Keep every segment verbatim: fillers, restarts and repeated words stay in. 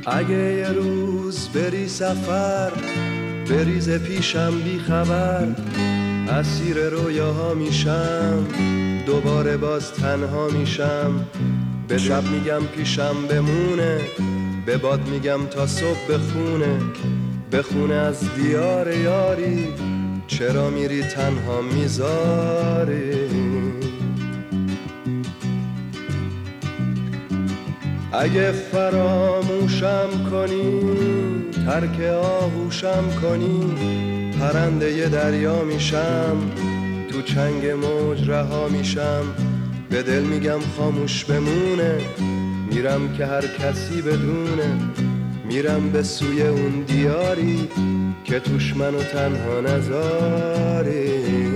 اگه یه روز بری سفر بریز پیشم بی خبر، اسیر رویاها میشم دوباره باز تنها میشم. به شب میگم پیشم بمونه، به باد میگم تا صبح بخونه، بخونه از دیار یاری، چرا میری تنها میذاری. اگه فراموشم کنی ترک آغوشم کنی، پرنده ی دریا میشم تو چنگ موج رها میشم. به دل میگم خاموش بمونه، میرم که هر کسی بدونه، میرم به سوی اون دیاری که توش منو تنها نذاری.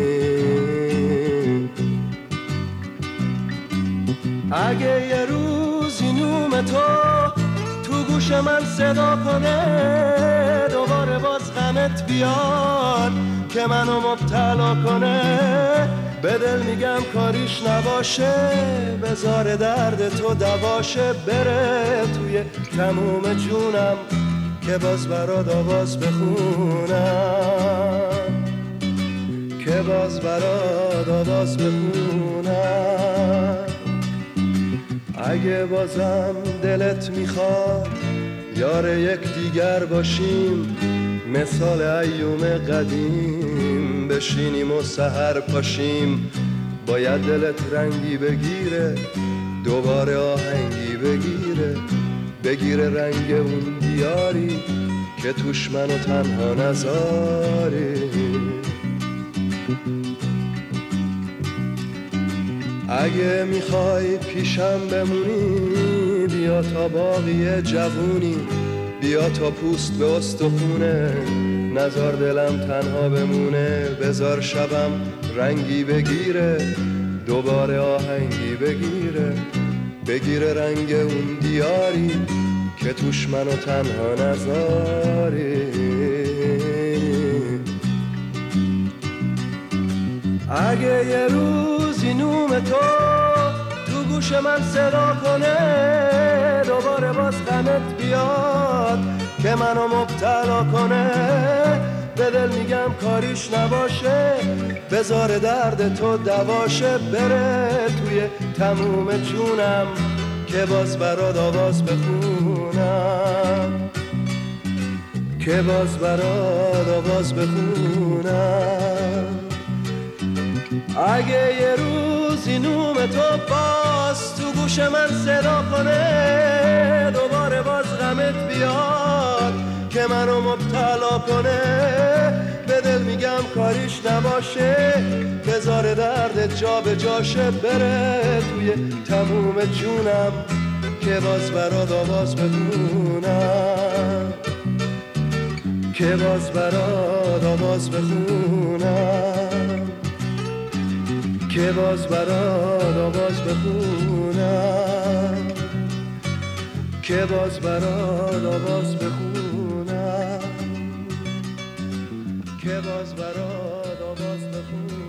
اگه یه روزی نوم تو تو گوش من صدا کنه، دوباره باز غمت بیاد که منو مبتلا کنه، به دل میگم کاریش نباشه، بذار درد تو دواشه، بره توی تموم جونم که باز برات آواز بخونم، که باز برات آواز بخونم. اگه بازم دلت میخواد یار یک دیگر باشیم، مثال ایوم قدیم بشینیم و سحر پاشیم، باید دلت رنگی بگیره دوباره آهنگی بگیره، بگیره رنگ اون دیاری که توش منو تنها نذاری. اگه میخوای پیشم بمونی بیا تا باقی جوونی، بیا تا پوست به استخونه، نذار دلم تنها بمونه، بذار شبم رنگی بگیره دوباره آهنگی بگیره، بگیره رنگ اون دیاری که توش منو تنها نذاری. اگه یه روزی نوم تو تو گوش من صدا کنه، دوباره باز غمت بیاد که منو مبتلا کنه، به دل میگم کاریش نباشه، بذار درد تو دواشه، بره توی تموم جونم که باز برات آواز بخونم، که باز برات آواز بخونم. اگه یه روزی نوم تو باز تو گوش من صدا کنه، دوباره باز غمت بیاد که منو مبتلا کنه، به دل میگم کاریش نباشه، بذار درد جا به جاشه، بره توی تموم جونم که باز برات آواز بخونم، که باز برات آواز بخونم، که باز برات آواز بخونم، که باز برات آواز بخونم، که باز برات آواز بخونم.